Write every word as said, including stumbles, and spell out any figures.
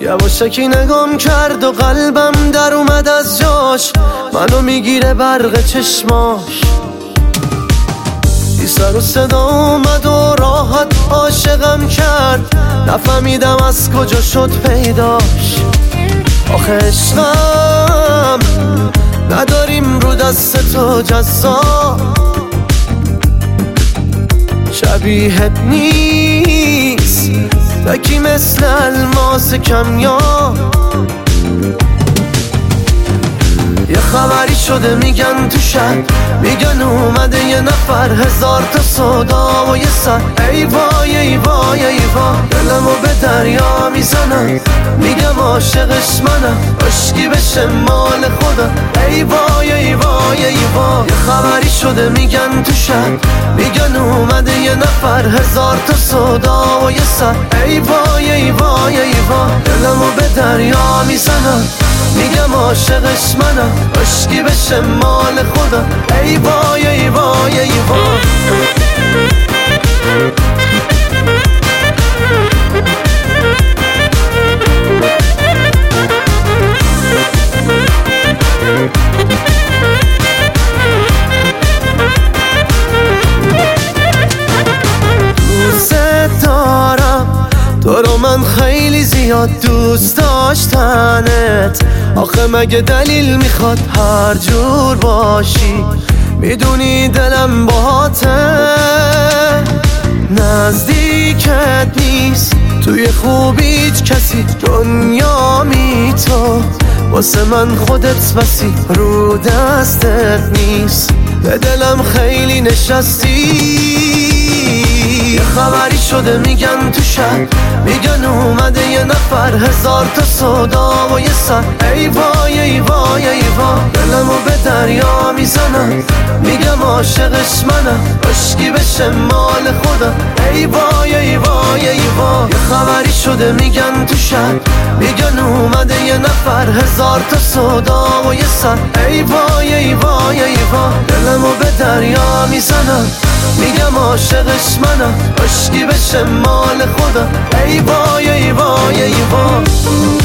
یواشکی نگام کرد و قلبم در اومد از جاش، منو میگیره برق چشماش. بی سر و صدا اومد و راحت عاشقم کرد، نفهمیدم از کجا شد پیداش. آخه عشقم نداریم رو دست تو جزا، شبیهت نیست تکی مثل الماس کمیاب. یه خبری شده میگن تو شهر، میگن اومده یه نفر، هزار تا صدا و یه سر. ای وای ای وای ای وای، دلمو به دریا میزنم، میگم عاشقش منم، عشقی بشه مال خودم. ای وای ای وای ای وای، یه خبری شده میگن تو شهر، میگن اومده یه نفر، هزار تا صدا و یه سر. ای وای ای وای ای وای، دلمو به دریا میزنم، میگم عاشقش منم، عشقی بشه مال خودم. ای وای ای وای ای وای. دوست دارم تو رو، من خیلی زیاد دوست داشتنت. آخه مگه دلیل میخواد هر جور باشی؟ میدونی دلم باهاته، نزدیکت نیست توی خوبی هیچ کسی، دنیا می تو واسه من خودت بسی، رو دستت نیست، به دلم خیلی نشستی. یه خبری شده میگن تو شهر، میگن اومده یه نفر، هزار تا صدا و یه سر. ای وای ای وای ای وای، دلمو به دریا میزنم، میگم عاشقش منم، عشقی بشه مال خودم. ای وای ای وای ای وای، یه خبری شده میگن تو شهر، میگن اومده یه نفر، هزار تا صدا و یه سر. ای وای ای وای ای وای، دلمو به دریا میزنم، میگم عاشقش منم، عشقی بشه مال خودم. ای وای ای وای ای وای.